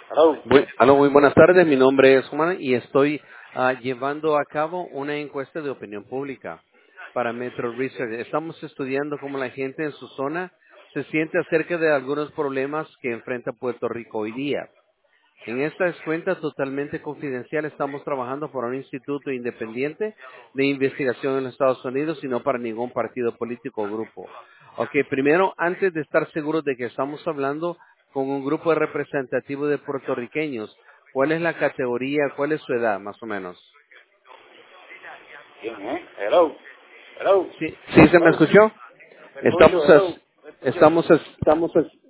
Hello. Aló, muy buenas tardes. Mi nombre es Juan y estoy llevando a cabo una encuesta de opinión pública para Metro Research. Estamos estudiando cómo la gente en su zona se siente acerca de algunos problemas que enfrenta Puerto Rico hoy día. En esta cuenta totalmente confidencial estamos trabajando por un instituto independiente de investigación en los Estados Unidos y no para ningún partido político o grupo. Ok, primero, antes de estar seguros de que estamos hablando con un grupo representativo de puertorriqueños, ¿cuál es la categoría, cuál es su edad, más o menos? ¿Quién es? Hello. Hello. Sí, ¿sí se me Hello. escuchó? Te escucho, Estamos, hello. ¿Me escuchas? estamos